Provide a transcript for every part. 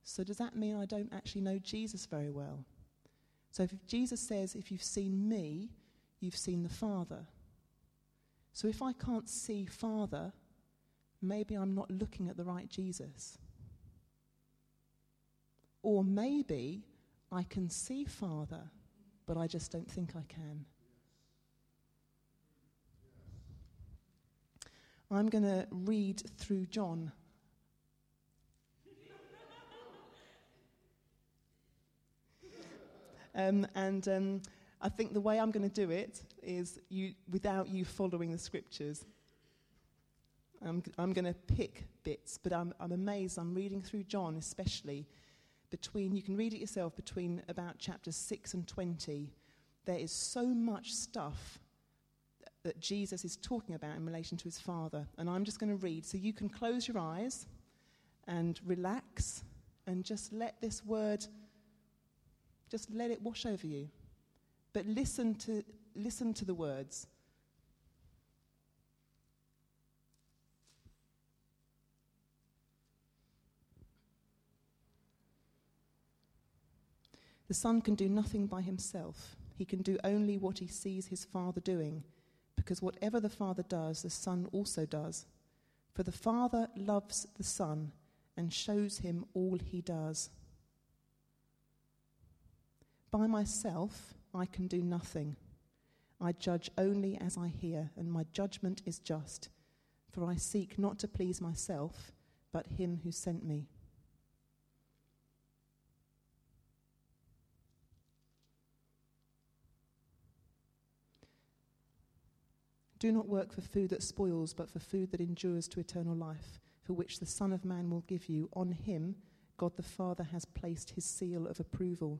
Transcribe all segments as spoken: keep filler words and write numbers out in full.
So does that mean I don't actually know Jesus very well? So if Jesus says, if you've seen me, you've seen the Father. So if I can't see Father, maybe I'm not looking at the right Jesus. Or maybe I can see Father, but I just don't think I can. I'm going to read through John. um, and um, I think the way I'm going to do it is you, without you following the scriptures. I'm, I'm going to pick bits, but I'm, I'm amazed. I'm reading through John, especially between, you can read it yourself, between about chapters six and twenty. There is so much stuff that Jesus is talking about in relation to his Father. And I'm just going to read. So you can close your eyes and relax and just let this word, just let it wash over you. But listen to listen to the words. The Son can do nothing by himself. He can do only what he sees his Father doing, because whatever the Father does, the Son also does. For the Father loves the Son and shows him all he does. By myself, I can do nothing. I judge only as I hear, and my judgment is just, for I seek not to please myself, but him who sent me. Do not work for food that spoils, but for food that endures to eternal life, for which the Son of Man will give you. On him, God the Father has placed his seal of approval.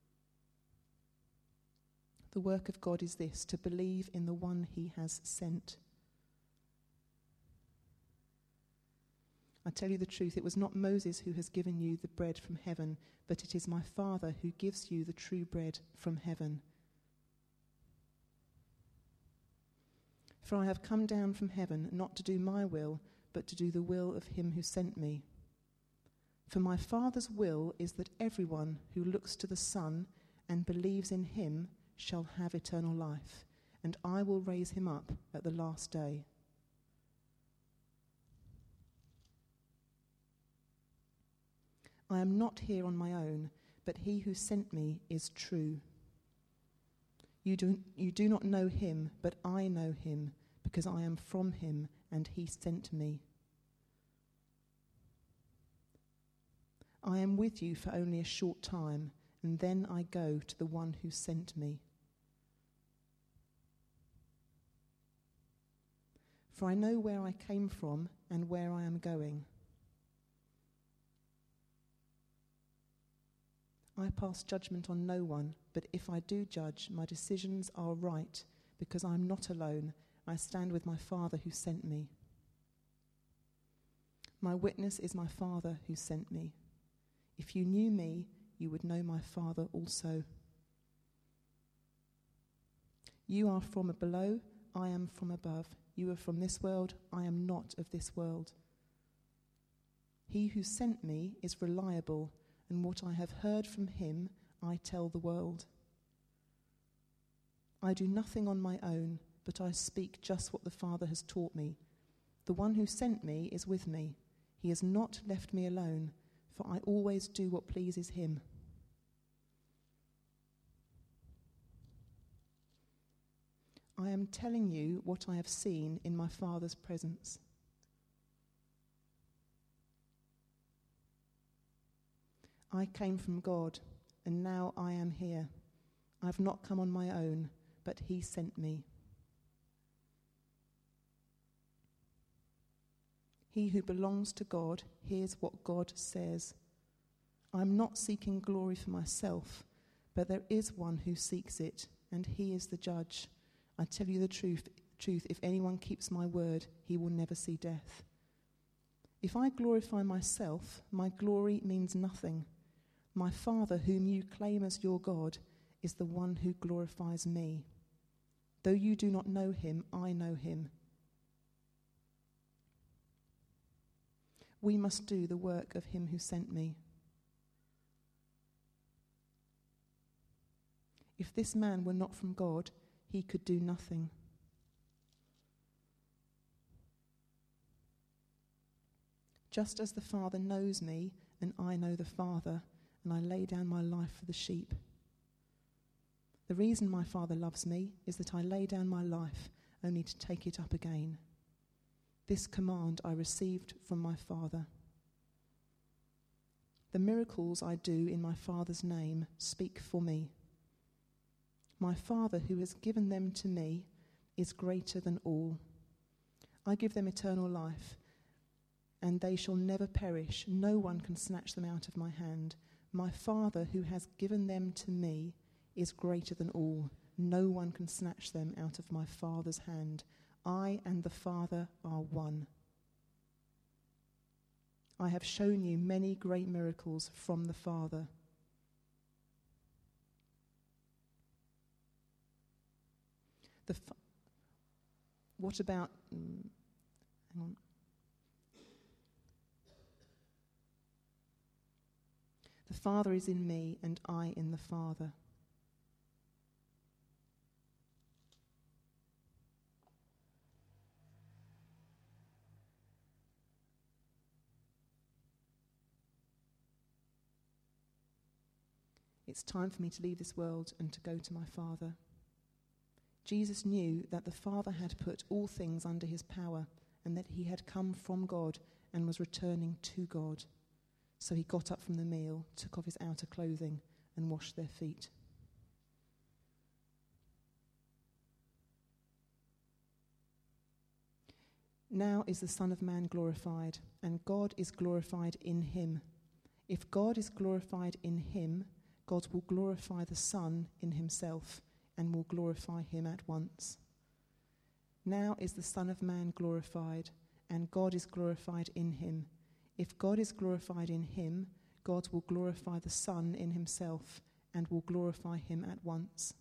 The work of God is this, to believe in the one he has sent. I tell you the truth, it was not Moses who has given you the bread from heaven, but it is my Father who gives you the true bread from heaven. For I have come down from heaven not to do my will, but to do the will of him who sent me. For my Father's will is that everyone who looks to the Son and believes in him shall have eternal life, and I will raise him up at the last day. I am not here on my own, but he who sent me is true. You do, you do not know him, but I know him, because I am from him, and he sent me. I am with you for only a short time, and then I go to the one who sent me. For I know where I came from and where I am going. I pass judgment on no one, but if I do judge, my decisions are right, because I am not alone. I stand with my Father who sent me. My witness is my Father who sent me. If you knew me, you would know my Father also. You are from below, I am from above. You are from this world, I am not of this world. He who sent me is reliable, and what I have heard from him I tell the world. I do nothing on my own, but I speak just what the Father has taught me. The one who sent me is with me. He has not left me alone, for I always do what pleases him. I am telling you what I have seen in my Father's presence. I came from God, and now I am here. I have not come on my own, but he sent me. He who belongs to God hears what God says. I am not seeking glory for myself, but there is one who seeks it, and he is the judge. I tell you the truth, truth, if anyone keeps my word, he will never see death. If I glorify myself, my glory means nothing. My Father, whom you claim as your God, is the one who glorifies me. Though you do not know him, I know him. We must do the work of him who sent me. If this man were not from God, he could do nothing. Just as the Father knows me, and I know the Father, and I lay down my life for the sheep. The reason my Father loves me is that I lay down my life only to take it up again. This command I received from my Father. The miracles I do in my Father's name speak for me. My Father, who has given them to me, is greater than all. I give them eternal life, and they shall never perish. No one can snatch them out of my hand. My Father, who has given them to me, is greater than all. No one can snatch them out of my Father's hand. I and the Father are one. I have shown you many great miracles from the Father. The fa- what about... Mm, hang on. The Father is in me, and I in the Father. It's time for me to leave this world and to go to my Father. Jesus knew that the Father had put all things under his power, and that he had come from God and was returning to God. So he got up from the meal, took off his outer clothing, and washed their feet. Now is the Son of Man glorified, and God is glorified in him. If God is glorified in him, God will glorify the Son in himself, and will glorify him at once. Now is the Son of Man glorified, and God is glorified in him. If God is glorified in him, God will glorify the Son in himself, and will glorify him at once.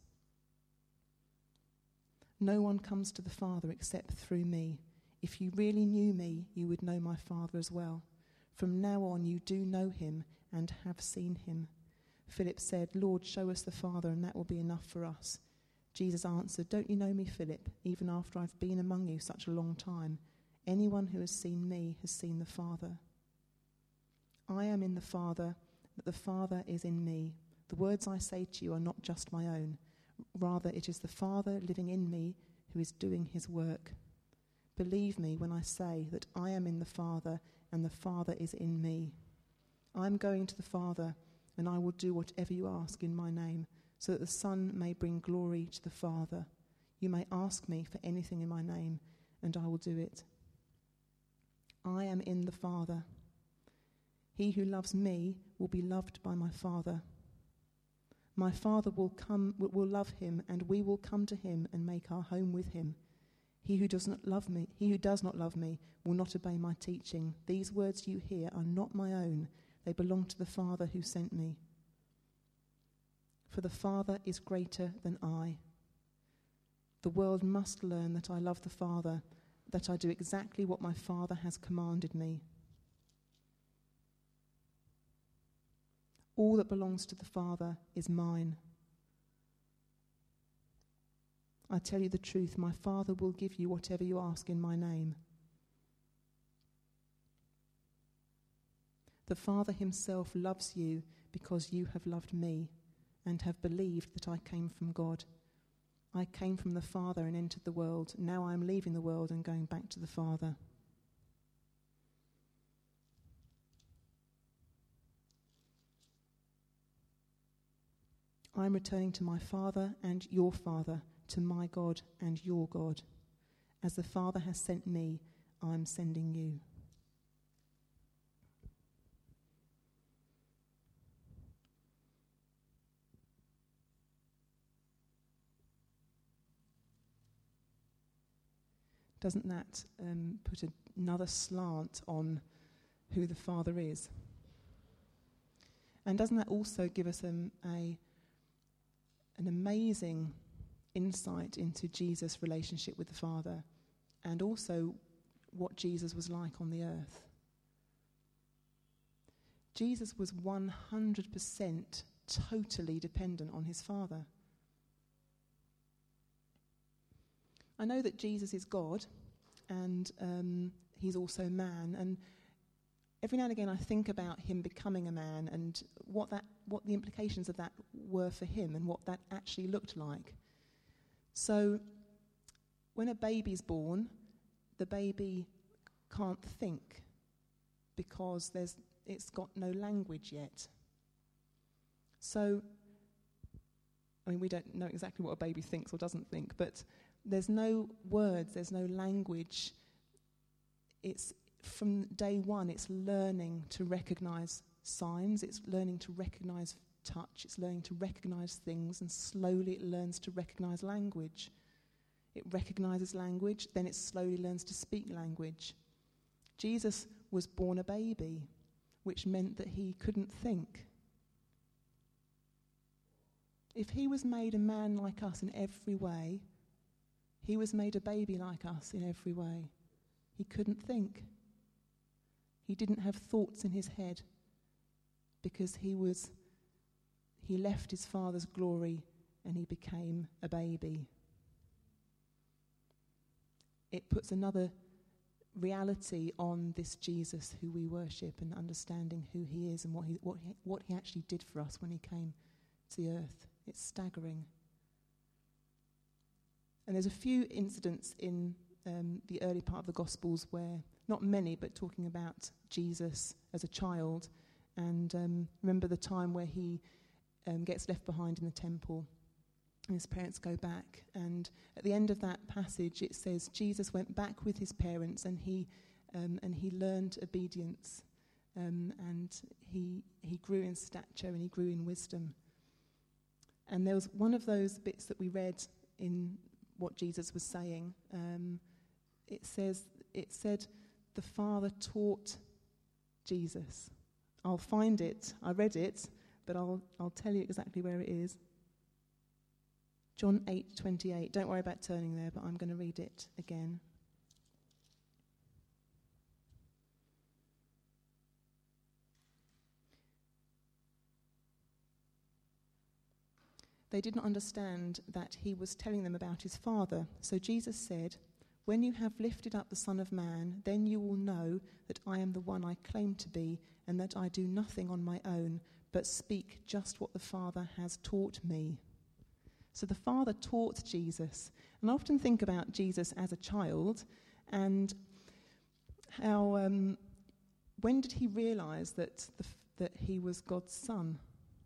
No one comes to the Father except through me. If you really knew me, you would know my Father as well. From now on you do know him and have seen him. Philip said, Lord, show us the Father, and that will be enough for us. Jesus answered, don't you know me, Philip, even after I've been among you such a long time? Anyone who has seen me has seen the Father. I am in the Father, but the Father is in me. The words I say to you are not just my own. Rather, it is the Father living in me who is doing his work. Believe me when I say that I am in the Father and the Father is in me. I am going to the Father, and I will do whatever you ask in my name, so that the Son may bring glory to the Father. You may ask me for anything in my name, and I will do it. I am in the Father. He who loves me will be loved by my Father. My Father will come, will love him, and we will come to him and make our home with him. He who does not love me, he who does not love me will not obey my teaching. These words you hear are not my own. They belong to the Father who sent me. For the Father is greater than I. The world must learn that I love the Father, that I do exactly what my Father has commanded me. All that belongs to the Father is mine. I tell you the truth, my Father will give you whatever you ask in my name. The Father himself loves you because you have loved me and have believed that I came from God. I came from the Father and entered the world. Now I am leaving the world and going back to the Father. I am returning to my Father and your Father, to my God and your God. As the Father has sent me, I am sending you. Doesn't that um, put a, another slant on who the Father is? And doesn't that also give us um, a an amazing insight into Jesus' relationship with the Father, and also what Jesus was like on the earth? Jesus was one hundred percent totally dependent on his Father. I know that Jesus is God, and um, he's also man, and every now and again I think about him becoming a man and what that, what the implications of that were for him and what that actually looked like. So when a baby's born, the baby can't think because there's it's got no language yet. So, I mean, we don't know exactly what a baby thinks or doesn't think, but there's no words, there's no language. It's from day one, it's learning to recognize signs, it's learning to recognize touch, it's learning to recognize things, and slowly it learns to recognize language. It recognizes language, then it slowly learns to speak language. Jesus was born a baby, which meant that he couldn't think. If he was made a man like us in every way, he was made a baby like us in every way. He couldn't think. He didn't have thoughts in his head because he was, he left his father's glory and he became a baby. It puts another reality on this Jesus who we worship, and understanding who he is and what he, what he, what he actually did for us when he came to the earth. It's staggering. And there's a few incidents in um, the early part of the Gospels where, not many, but talking about Jesus as a child. And um, remember the time where he um, gets left behind in the temple and his parents go back. And at the end of that passage it says Jesus went back with his parents and he um, and he learned obedience. Um, and he he grew in stature and he grew in wisdom. And there was one of those bits that we read in what Jesus was saying. Um, it says, it said, the Father taught Jesus. I'll find it. I read it, but I'll I'll tell you exactly where it is. John eight twenty-eight. Don't worry about turning there, but I'm going to read it again. They did not understand that he was telling them about his Father. So Jesus said, "When you have lifted up the Son of Man, then you will know that I am the one I claim to be, and that I do nothing on my own, but speak just what the Father has taught me." So the Father taught Jesus. And I often think about Jesus as a child, and how, um, when did he realise that, the, that he was God's son?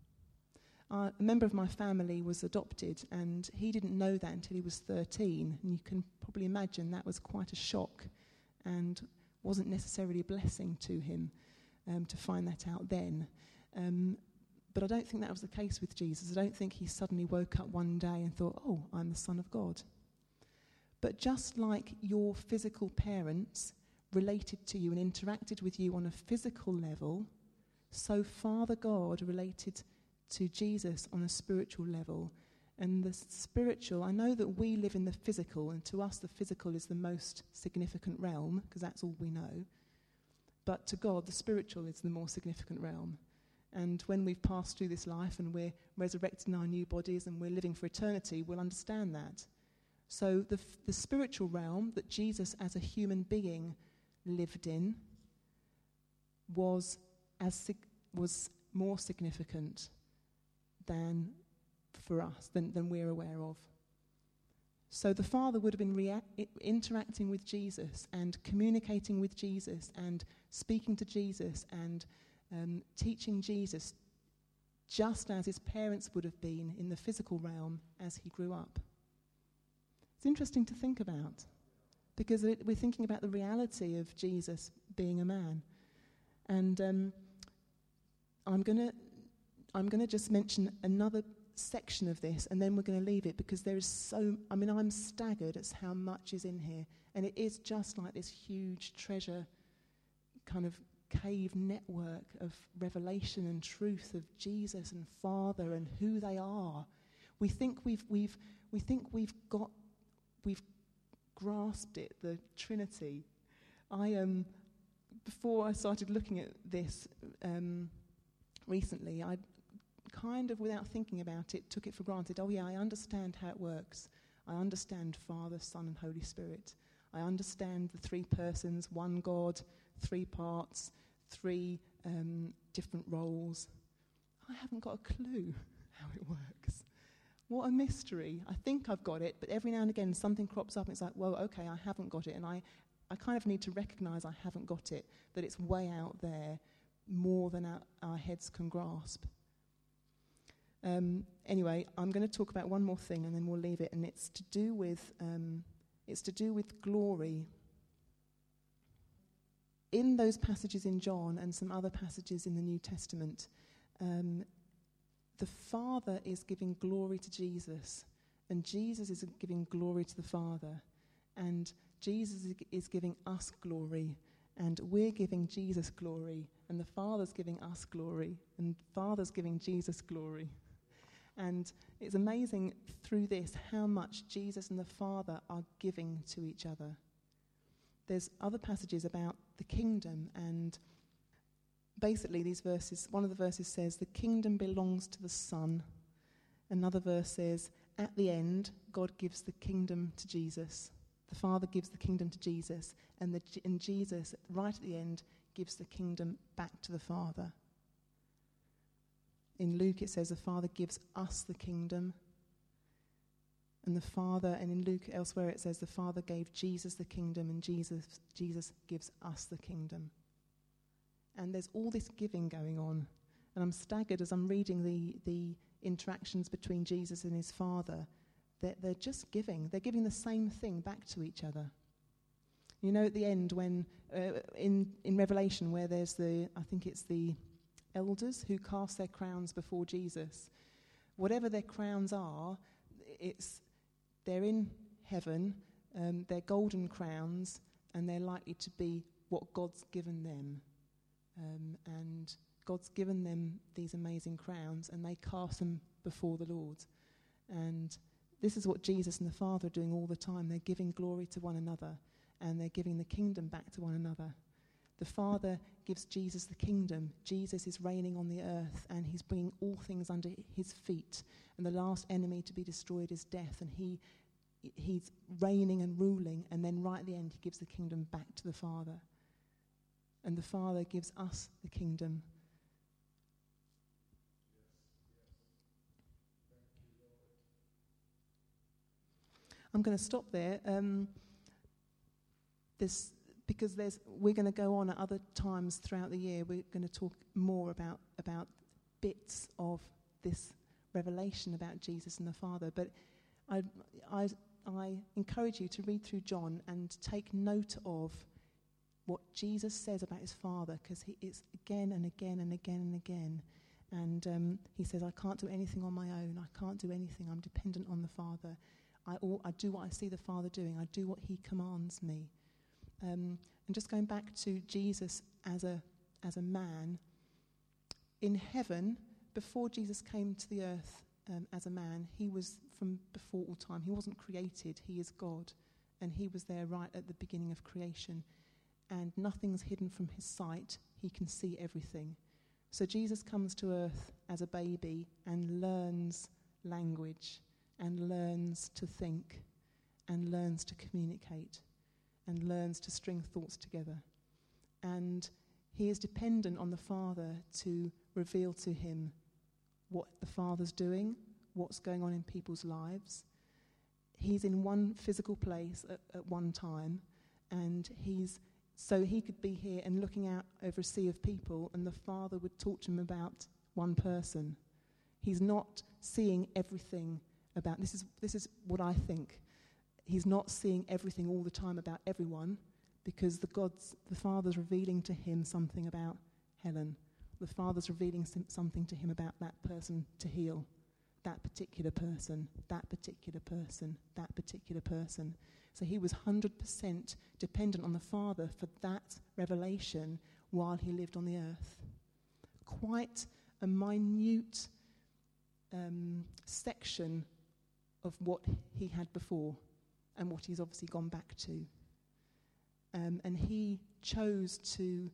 Uh, a member of my family was adopted, and he didn't know that until he was thirteen. And you can probably imagine that was quite a shock and wasn't necessarily a blessing to him um, to find that out then. Um, but I don't think that was the case with Jesus. I don't think he suddenly woke up one day and thought, oh, I'm the Son of God. But just like your physical parents related to you and interacted with you on a physical level, so Father God related to Jesus on a spiritual level. And the spiritual, I know that we live in the physical, and to us the physical is the most significant realm, because that's all we know. But to God, the spiritual is the more significant realm. And when we've passed through this life and we're resurrected in our new bodies and we're living for eternity, we'll understand that. So the, f- the spiritual realm that Jesus as a human being lived in was as sig- was more significant than for us, than, than we're aware of. So the Father would have been rea- interacting with Jesus and communicating with Jesus and speaking to Jesus and um, teaching Jesus just as his parents would have been in the physical realm as he grew up. It's interesting to think about, because it, we're thinking about the reality of Jesus being a man. And um, I'm going to I'm going to just mention another section of this, and then we're going to leave it, because there is so, I mean, I'm staggered at how much is in here. And it is just like this huge treasure kind of cave network of revelation and truth of Jesus and Father and who they are. We think we've we've we think we've got we've grasped it, the Trinity. I um before I started looking at this um, recently, I kind of, without thinking about it, took it for granted. Oh yeah, I understand how it works. I understand Father, Son, and Holy Spirit. I understand the three persons, one God, three parts, three um, different roles. I haven't got a clue how it works. What a mystery. I think I've got it, but every now and again something crops up and it's like, well, okay, I haven't got it. And I, I kind of need to recognise I haven't got it, that it's way out there, more than our, our heads can grasp. Um, anyway, I'm going to talk about one more thing and then we'll leave it, and it's to do with um, it's to do with glory. In those passages in John and some other passages in the New Testament, um, the Father is giving glory to Jesus, and Jesus is giving glory to the Father, and Jesus is giving us glory, and we're giving Jesus glory, and the Father's giving us glory, and Father's giving Jesus glory. And it's amazing through this how much Jesus and the Father are giving to each other. There's other passages about the kingdom, and basically these verses, one of the verses says, the kingdom belongs to the Son. Another verse says, at the end, God gives the kingdom to Jesus. The Father gives the kingdom to Jesus, and, the, and Jesus, right at the end, gives the kingdom back to the Father. In Luke it says the Father gives us the kingdom. And the Father, and in Luke elsewhere it says the Father gave Jesus the kingdom, and Jesus, Jesus gives us the kingdom. And there's all this giving going on. And I'm staggered as I'm reading the, the interactions between Jesus and his Father, that they're just giving. They're giving the same thing back to each other. You know, at the end when, uh, in, in Revelation, where there's the, I think it's the elders who cast their crowns before Jesus. Whatever their crowns are, it's they're in heaven, um, they're golden crowns, and they're likely to be what God's given them. Um, and God's given them these amazing crowns, and they cast them before the Lord. And this is what Jesus and the Father are doing all the time. They're giving glory to one another, and they're giving the kingdom back to one another. The Father gives Jesus the kingdom. Jesus is reigning on the earth, and he's bringing all things under his feet. And the last enemy to be destroyed is death, and he he's reigning and ruling. And then right at the end, he gives the kingdom back to the Father. And the Father gives us the kingdom. I'm going to stop there. Um, this. Because there's, we're going to go on at other times throughout the year. We're going to talk more about, about bits of this revelation about Jesus and the Father. But I, I, I encourage you to read through John and take note of what Jesus says about his Father, because he it's again and again and again and again. And um, he says, I can't do anything on my own. I can't do anything. I'm dependent on the Father. I, all, I do what I see the Father doing. I do what he commands me. Um, and just going back to Jesus as a as a man, in heaven, before Jesus came to the earth um, as a man, he was from before all time. He wasn't created. He is God. And he was there right at the beginning of creation. And nothing's hidden from his sight. He can see everything. So Jesus comes to earth as a baby and learns language and learns to think and learns to communicate and learns to string thoughts together. And he is dependent on the Father to reveal to him what the Father's doing, what's going on in people's lives. He's in one physical place at, at one time, and he's so he could be here and looking out over a sea of people, and the Father would talk to him about one person. He's not seeing everything about, this is this is what I think. He's not seeing everything all the time about everyone, because the God's, the Father's revealing to him something about Helen. The Father's revealing some, something to him about that person to heal, that particular person, that particular person, that particular person. So he was one hundred percent dependent on the Father for that revelation while he lived on the earth. Quite a minute um, section of what he had before, and what he's obviously gone back to. Um, and he chose to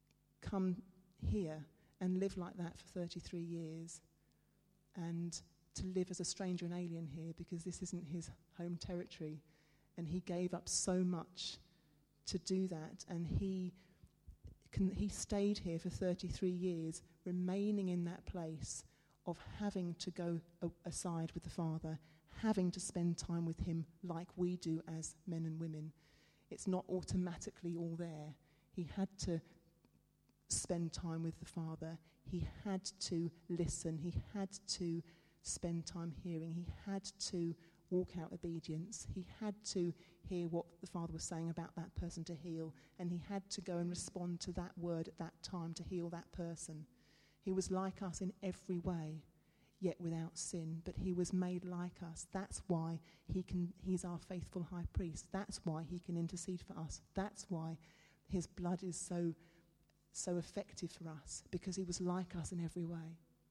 come here and live like that for thirty-three years and to live as a stranger and alien here because this isn't his home territory. And he gave up so much to do that. And he can, he stayed here for thirty-three years, remaining in that place of having to go a- aside with the Father, having to spend time with him like we do as men and women. It's not automatically all there. He had to spend time with the Father. He had to listen. He had to spend time hearing. He had to walk out obedience. He had to hear what the Father was saying about that person to heal, and he had to go and respond to that word at that time to heal that person. He was like us in every way, yet without sin, but he was made like us. That's why he can. He's our faithful high priest. That's why he can intercede for us. That's why his blood is so, so effective for us, because he was like us in every way.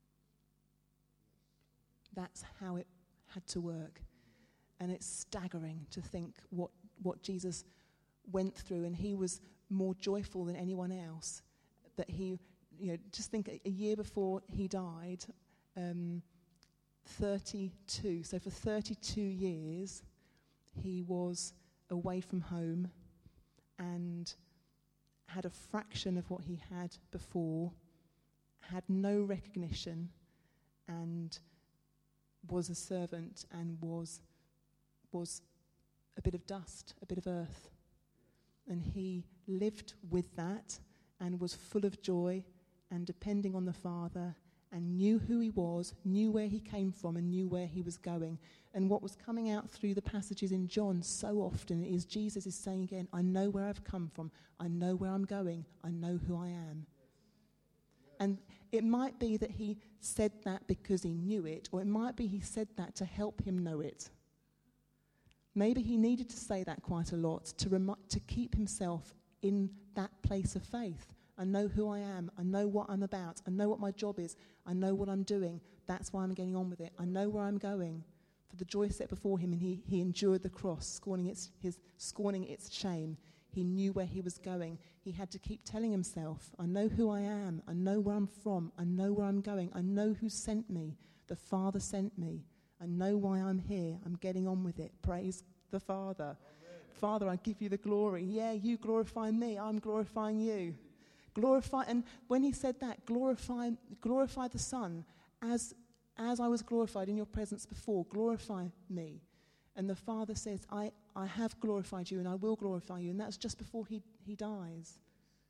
That's how it had to work. And it's staggering to think what, what Jesus went through, and he was more joyful than anyone else. That he, you know, just think a, a year before he died, um, thirty-two. So for thirty-two years, he was away from home and had a fraction of what he had before, had no recognition, and was a servant and was was a bit of dust, a bit of earth. And he lived with that and was full of joy and depending on the Father and knew who he was, knew where he came from and knew where he was going. And what was coming out through the passages in John so often is Jesus is saying again, I know where I've come from, I know where I'm going, I know who I am. And it might be that he said that because he knew it, or it might be he said that to help him know it. Maybe he needed to say that quite a lot to remi- to keep himself in that place of faith. I know who I am. I know what I'm about. I know what my job is. I know what I'm doing. That's why I'm getting on with it. I know where I'm going. For the joy set before him, and he, he endured the cross, scorning its, his, scorning its shame. He knew where he was going. He had to keep telling himself, I know who I am. I know where I'm from. I know where I'm going. I know who sent me. The Father sent me. I know why I'm here. I'm getting on with it. Praise the Father. Amen. Father, I give you the glory. Yeah, you glorify me. I'm glorifying you. Glorify, and when he said that, glorify, glorify the Son as as I was glorified in your presence before. Glorify me. And the Father says, I, I have glorified you and I will glorify you. And that's just before he, he dies.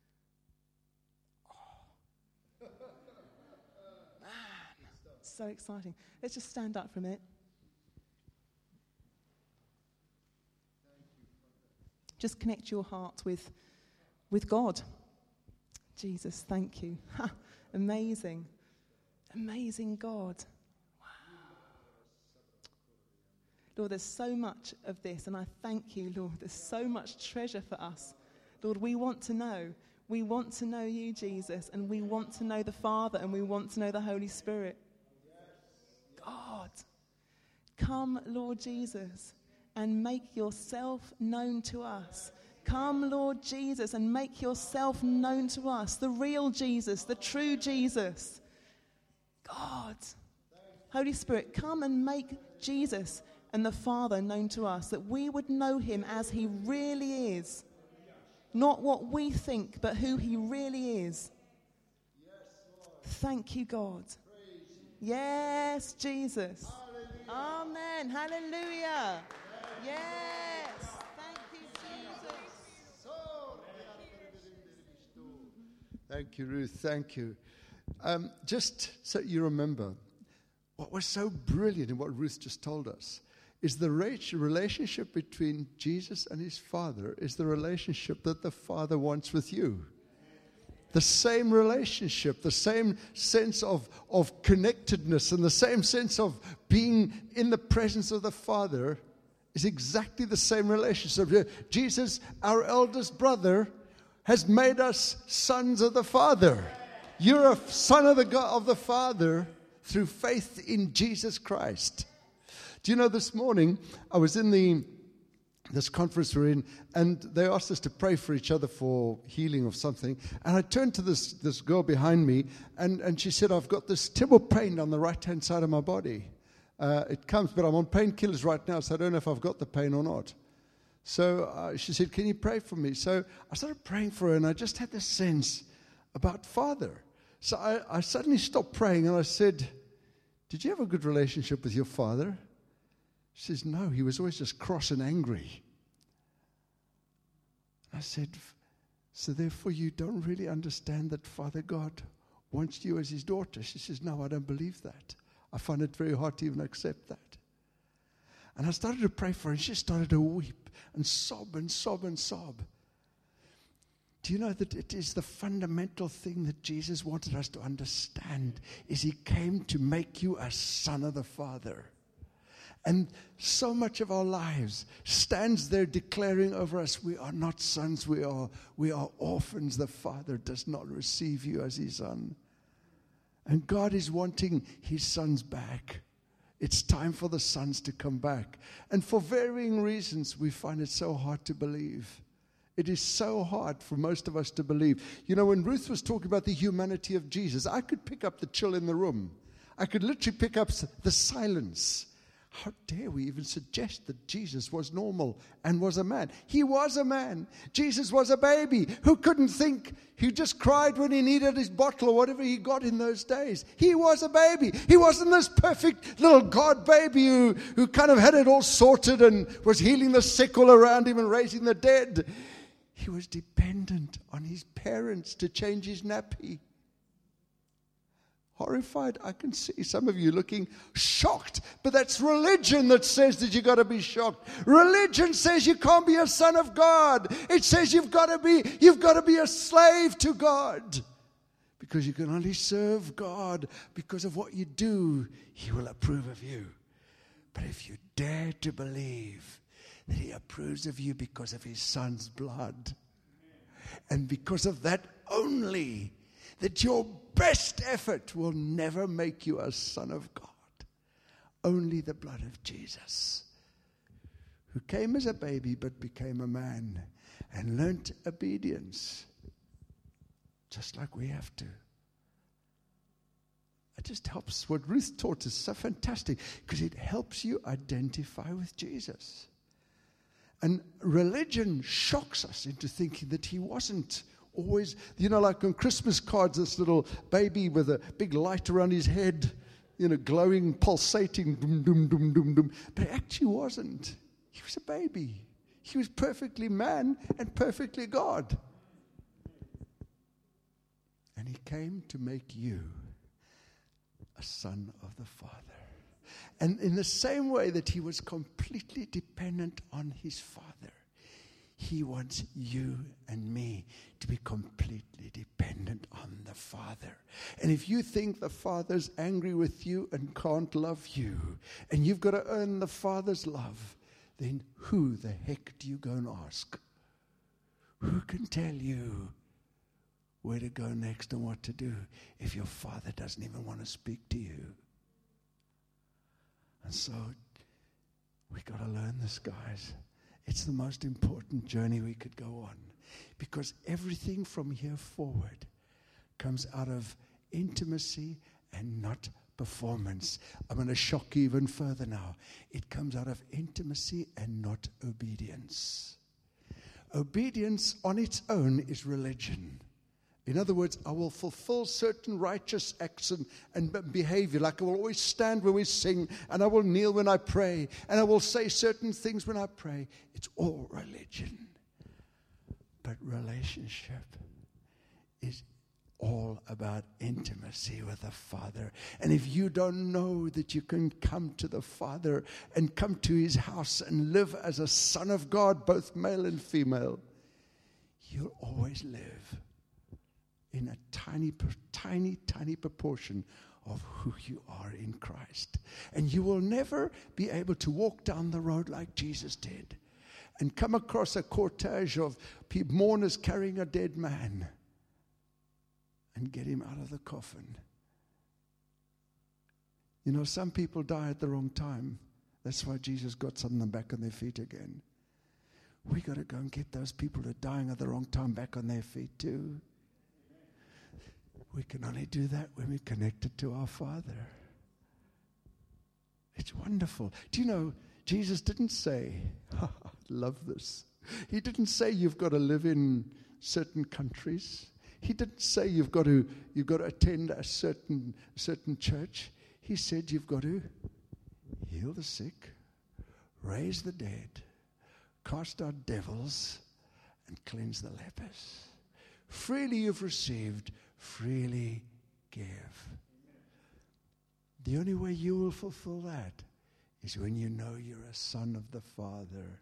Oh. Man, so exciting. Let's just stand up for a minute. Just connect your heart with, with God. Jesus, thank you. Ha, amazing. Amazing God. Lord, there's so much of this, and I thank you, Lord. There's so much treasure for us. Lord, we want to know. We want to know you, Jesus, and we want to know the Father, and we want to know the Holy Spirit. God, come, Lord Jesus, and make yourself known to us. Come, Lord Jesus, and make yourself known to us. The real Jesus, the true Jesus. God, Holy Spirit, come and make Jesus and the Father known to us, that we would know him as he really is. Not what we think, but who he really is. Thank you, God. Yes, Jesus. Amen. Hallelujah. Yes. Thank you, Jesus. Thank you, Ruth. Thank you. Um, just so you remember, what was so brilliant in what Ruth just told us is the relationship between Jesus and his Father is the relationship that the Father wants with you. The same relationship, the same sense of, of connectedness, and the same sense of being in the presence of the Father is exactly the same relationship. Jesus, our eldest brother, has made us sons of the Father. You're a son of the God, of the Father through faith in Jesus Christ. Do you know, this morning I was in the this conference we're in, and they asked us to pray for each other for healing of something. And I turned to this this girl behind me, and, and she said, I've got this terrible pain on the right-hand side of my body. Uh, it comes, but I'm on painkillers right now, so I don't know if I've got the pain or not. So uh, she said, can you pray for me? So I started praying for her, and I just had this sense about Father. So I, I suddenly stopped praying, and I said, did you have a good relationship with your father? She says, no, he was always just cross and angry. I said, so therefore you don't really understand that Father God wants you as his daughter? She says, no, I don't believe that. I find it very hard to even accept that. And I started to pray for her, and she started to weep and sob and sob and sob. Do you know that it is the fundamental thing that Jesus wanted us to understand, is he came to make you a son of the Father. And so much of our lives stands there declaring over us, we are not sons, we are, we are orphans. The Father does not receive you as his son. And God is wanting his sons back. It's time for the sons to come back. And for varying reasons, we find it so hard to believe. It is so hard for most of us to believe. You know, when Ruth was talking about the humanity of Jesus, I could pick up the chill in the room. I could literally pick up the silence. How dare we even suggest that Jesus was normal and was a man? He was a man. Jesus was a baby who couldn't think. He just cried when he needed his bottle or whatever he got in those days. He was a baby. He wasn't this perfect little God baby who, who kind of had it all sorted and was healing the sick all around him and raising the dead. He was dependent on his parents to change his nappy. Horrified. I can see some of you looking shocked, but that's religion that says that you've got to be shocked. Religion says you can't be a son of God. It says you've got to be, you've got to be a slave to God, because you can only serve God because of what you do. He will approve of you. But if you dare to believe that he approves of you because of his son's blood, and because of that only, that your best effort will never make you a son of God. Only the blood of Jesus, who came as a baby but became a man and learnt obedience, just like we have to. It just helps. What Ruth taught is so fantastic, because it helps you identify with Jesus. And religion shocks us into thinking that he wasn't always, you know, like on Christmas cards, this little baby with a big light around his head, you know, glowing, pulsating, dum, dum, dum, dum, dum. But it actually wasn't. He was a baby. He was perfectly man and perfectly God. And he came to make you a son of the Father. And in the same way that he was completely dependent on his Father, he wants you and me to be completely dependent on the Father. And if you think the Father's angry with you and can't love you, and you've got to earn the Father's love, then who the heck do you go and ask? Who can tell you where to go next and what to do if your Father doesn't even want to speak to you? And so we got to learn this, guys. It's the most important journey we could go on, because everything from here forward comes out of intimacy and not performance. I'm going to shock you even further now. It comes out of intimacy and not obedience. Obedience on its own is religion. In other words, I will fulfill certain righteous acts and, and behavior. Like I will always stand when we sing, and I will kneel when I pray, and I will say certain things when I pray. It's all religion. But relationship is all about intimacy with the Father. And if you don't know that you can come to the Father and come to his house and live as a son of God, both male and female, you'll always live in a tiny, tiny, tiny proportion of who you are in Christ. And you will never be able to walk down the road like Jesus did and come across a cortege of mourners carrying a dead man and get him out of the coffin. You know, some people die at the wrong time. That's why Jesus got some of them back on their feet again. We got to go and get those people that are dying at the wrong time back on their feet too. We can only do that when we're connected to our Father. It's It's wonderful. Do you know, Jesus didn't say, I love this. He didn't say you've got to live in certain countries. He didn't say you've got to you've got to attend a certain certain church. He said you've got to heal the sick, raise the dead, cast out devils, and cleanse the lepers. Freely you've received, freely give. The only way you will fulfill that is when you know you're a son of the Father.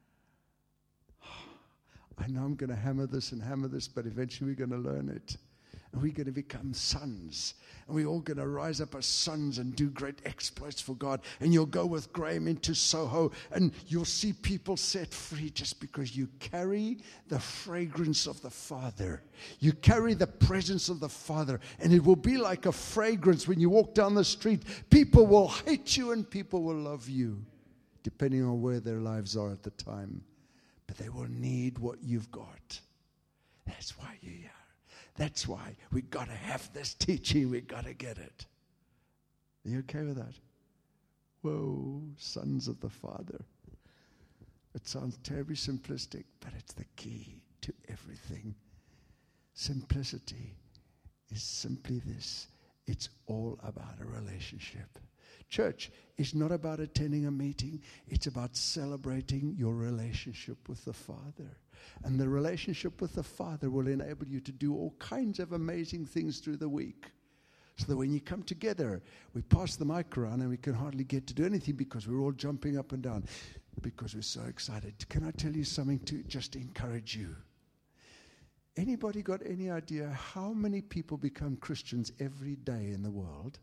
I know I'm going to hammer this and hammer this, but eventually we're going to learn it. And we're going to become sons. And we're all going to rise up as sons and do great exploits for God. And you'll go with Graham into Soho, and you'll see people set free just because you carry the fragrance of the Father. You carry the presence of the Father. And it will be like a fragrance when you walk down the street. People will hate you and people will love you, depending on where their lives are at the time. But they will need what you've got. That's why you're here. That's why we got to have this teaching. We got to get it. Are you okay with that? Whoa, sons of the Father. It sounds terribly simplistic, but it's the key to everything. Simplicity is simply this. It's all about a relationship. Church is not about attending a meeting. It's about celebrating your relationship with the Father. And the relationship with the Father will enable you to do all kinds of amazing things through the week. So that when you come together, we pass the mic around and we can hardly get to do anything because we're all jumping up and down because we're so excited. Can I tell you something to just encourage you? Anybody got any idea how many people become Christians every day in the world?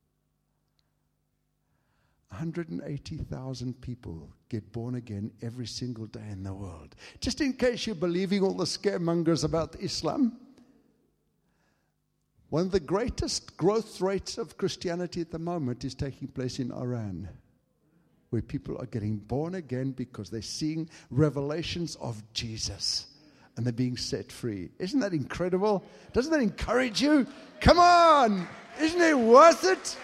one hundred eighty thousand people get born again every single day in the world. Just in case you're believing all the scaremongers about Islam, one of the greatest growth rates of Christianity at the moment is taking place in Iran, where people are getting born again because they're seeing revelations of Jesus and they're being set free. Isn't that incredible? Doesn't that encourage you? Come on! Isn't it worth it?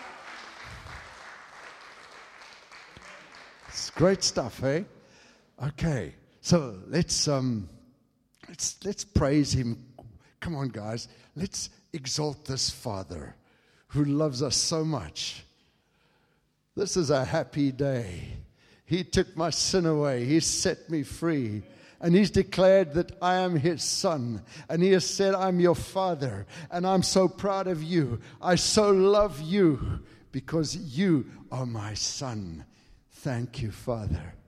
It's great stuff, eh? Okay, so let's um, let's let's praise Him. Come on, guys, let's exalt this Father who loves us so much. This is a happy day. He took my sin away. He set me free. And He's declared that I am His son. And He has said, I'm your Father. And I'm so proud of you. I so love you because you are my son. Thank you, Father.